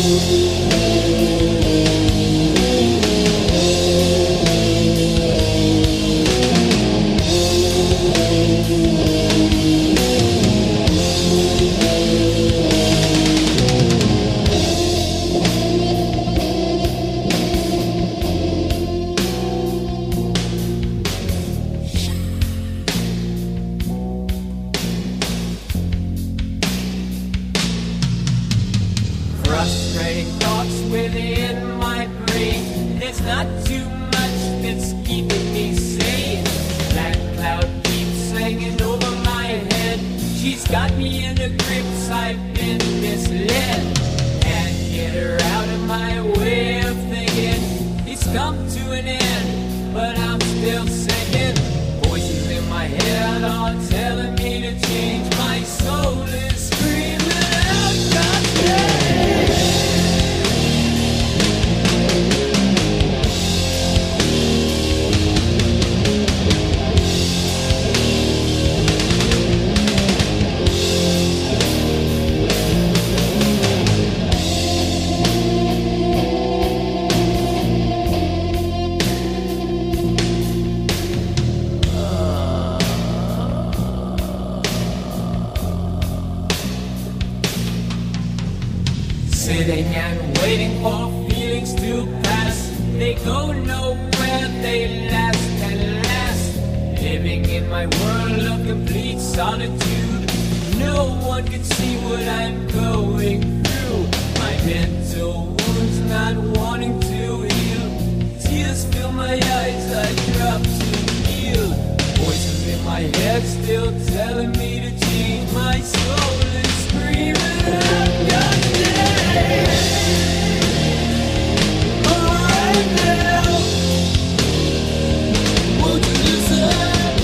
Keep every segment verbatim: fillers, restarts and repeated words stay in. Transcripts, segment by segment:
Frustrating thoughts within my brain. There's not too much that's keeping me sane. That cloud keeps hanging over my head. She's got me in her grips, I've been misled. Can't get her out of my way of thinking. It's come to an end, but I'm still sinking. Voices in my head are telling me to change. My soul is screaming out God's name. Sitting and waiting for feelings to pass. They go nowhere, they last and last. Living in my world of complete solitude. No one can see what I'm going through. My mental wounds not wanting to heal. Tears fill my eyes, I drop to kneel. Voices in my head still telling me to change. My soul is screaming out God's name. Right now, won't you listen?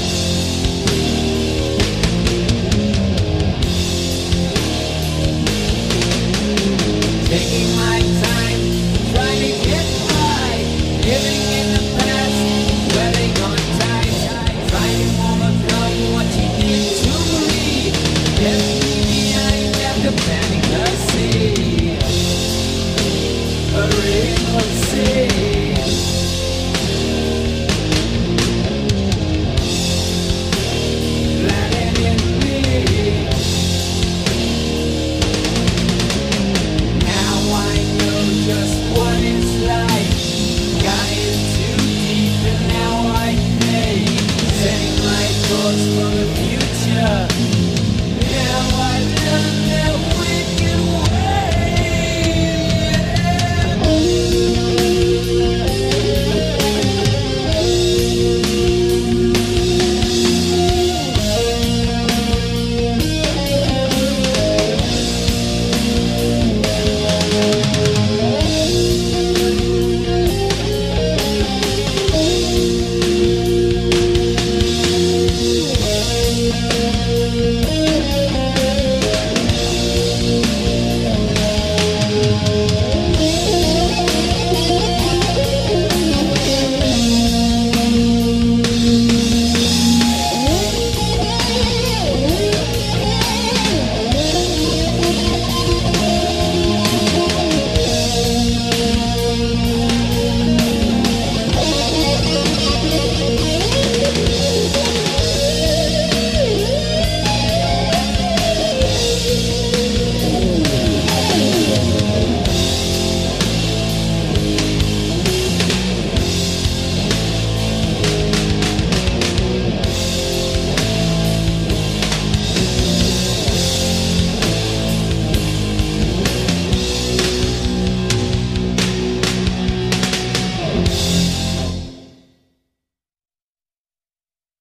Taking my time, trying to get by, living in the past, dwelling on time, trying to overcome what you did to me. Left me behind after planting the seed.